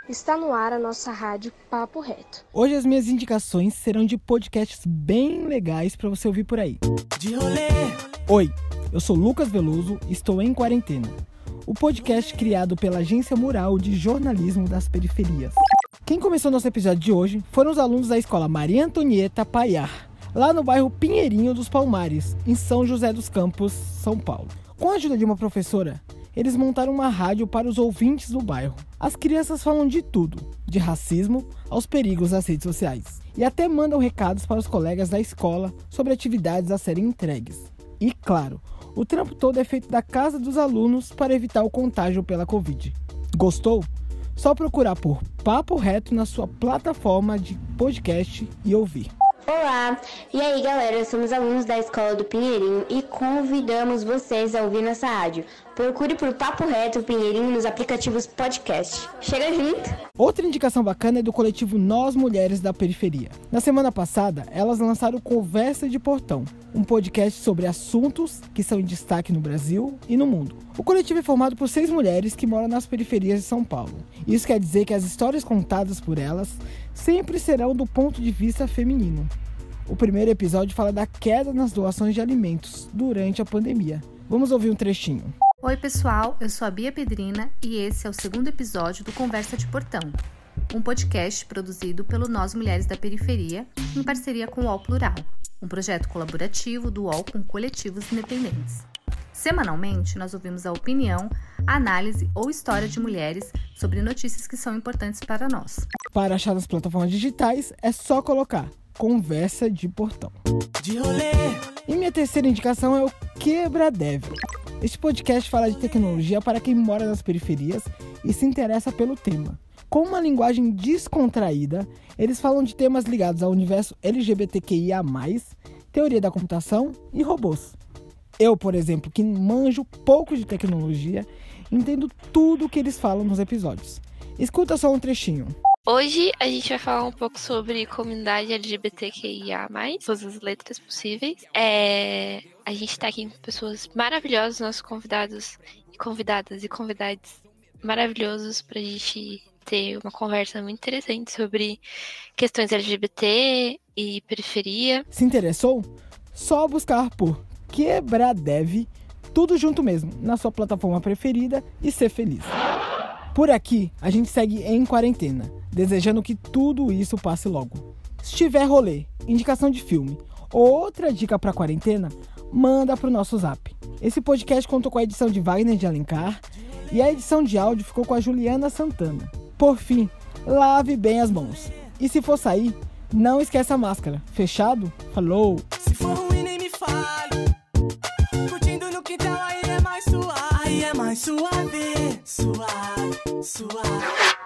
Está no ar a nossa rádio Papo Reto. Hoje as minhas indicações serão de podcasts bem legais para você ouvir por aí. De rolê. Oi, eu sou Lucas Veloso e estou em quarentena. O podcast criado pela Agência Mural de Jornalismo das Periferias. Quem começou nosso episódio de hoje foram os alunos da escola Maria Antonieta Paiar, lá no bairro Pinheirinho dos Palmares, em São José dos Campos, São Paulo. Com a ajuda de uma professora, eles montaram uma rádio para os ouvintes do bairro. As crianças falam de tudo, de racismo aos perigos das redes sociais. E até mandam recados para os colegas da escola sobre atividades a serem entregues. E claro, o trampo todo é feito da casa dos alunos para evitar o contágio pela Covid. Gostou? Só procurar por Papo Reto na sua plataforma de podcast e ouvir. Olá! E aí, galera? Somos alunos da Escola do Pinheirinho e convidamos vocês a ouvir nossa rádio. Procure por Papo Reto Pinheirinho nos aplicativos podcast. Chega junto! Outra indicação bacana é do coletivo Nós Mulheres da Periferia. Na semana passada, elas lançaram Conversa de Portão, um podcast sobre assuntos que são em destaque no Brasil e no mundo. O coletivo é formado por 6 mulheres que moram nas periferias de São Paulo. Isso quer dizer que as histórias contadas por elas sempre serão do ponto de vista feminino. O primeiro episódio fala da queda nas doações de alimentos durante a pandemia. Vamos ouvir um trechinho. Oi pessoal, eu sou a Bia Pedrina e esse é o segundo episódio do Conversa de Portão, um podcast produzido pelo Nós Mulheres da Periferia, em parceria com o UOL Plural, um projeto colaborativo do UOL com coletivos independentes. Semanalmente, nós ouvimos a opinião, a análise ou história de mulheres sobre notícias que são importantes para nós. Para achar nas plataformas digitais, é só colocar Conversa de Portão. De rolê. E minha terceira indicação é o Quebradev. Este podcast fala de tecnologia para quem mora nas periferias e se interessa pelo tema. Com uma linguagem descontraída, eles falam de temas ligados ao universo LGBTQIA+, teoria da computação e robôs. Eu, por exemplo, que manjo pouco de tecnologia, entendo tudo o que eles falam nos episódios. Escuta só um trechinho. Hoje a gente vai falar um pouco sobre comunidade LGBTQIA+, todas as letras possíveis. A gente tá aqui com pessoas maravilhosas, nossos convidados e convidados maravilhosos pra gente ter uma conversa muito interessante sobre questões LGBT e periferia. Se interessou? Só buscar por Quebradev, tudo junto mesmo, na sua plataforma preferida e ser feliz. Por aqui, a gente segue em quarentena, desejando que tudo isso passe logo. Se tiver rolê, indicação de filme ou outra dica para quarentena, manda pro nosso zap. Esse podcast contou com a edição de Wagner de Alencar e a edição de áudio ficou com a Juliana Santana. Por fim, lave bem as mãos. E se for sair, não esqueça a máscara. Fechado? Falou! Se for ruim, nem me fale. Curtindo no quintal, aí é mais suave. Aí é mais suave. Suave.